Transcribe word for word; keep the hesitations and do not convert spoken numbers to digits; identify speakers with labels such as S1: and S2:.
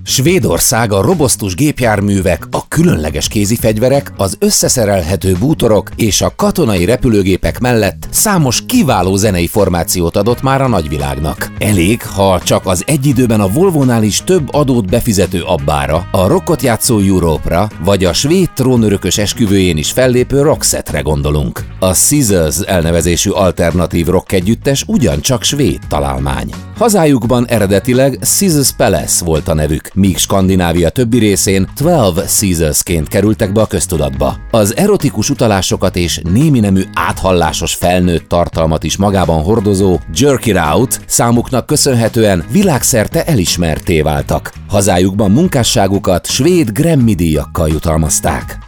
S1: Svédország a robosztus gépjárművek, a különleges kézifegyverek, az összeszerelhető bútorok és a katonai repülőgépek mellett számos kiváló zenei formációt adott már a nagyvilágnak. Elég, ha csak az egy időben a Volvónál is több adót befizető Abbára, a rockot játszó Europe-ra, vagy a svéd trónörökös esküvőjén is fellépő Roxette-re gondolunk. A Scissors elnevezésű alternatív rock együttes ugyancsak svéd találmány. Hazájukban eredetileg Scissors Palace volt a nevük, míg Skandinávia többi részén Twelve Scissors-ként kerültek be a köztudatba. Az erotikus utalásokat és némi nemű áthallásos felnőtt tartalmat is magában hordozó Jerk It Out számuknak köszönhetően világszerte elismertté váltak. Hazájukban munkásságukat svéd Grammy-díjakkal jutalmazták.